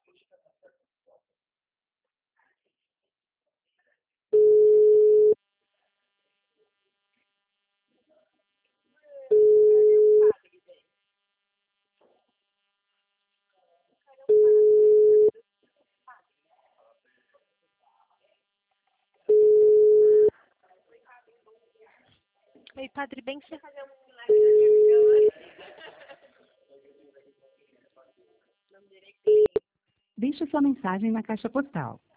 Oi, Padre Benção. Deixe sua mensagem na caixa postal